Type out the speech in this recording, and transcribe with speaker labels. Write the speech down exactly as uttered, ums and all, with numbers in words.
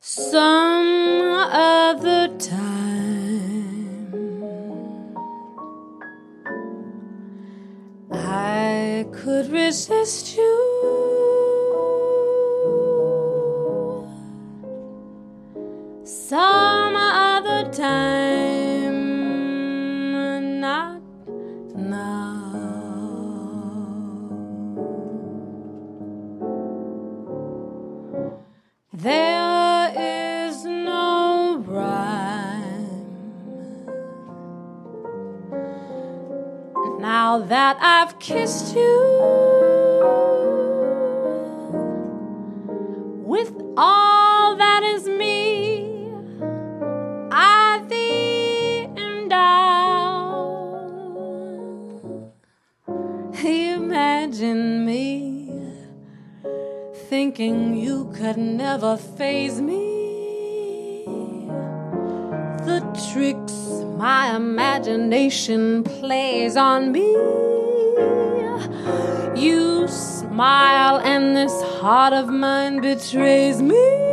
Speaker 1: Some other time I could resist you. Some other time, not now. There is no rhyme now that I've kissed you with all that is me. I thee am down. Imagine me thinking you could never faze me. The tricks my imagination plays on me. You smile and this heart of mine betrays me.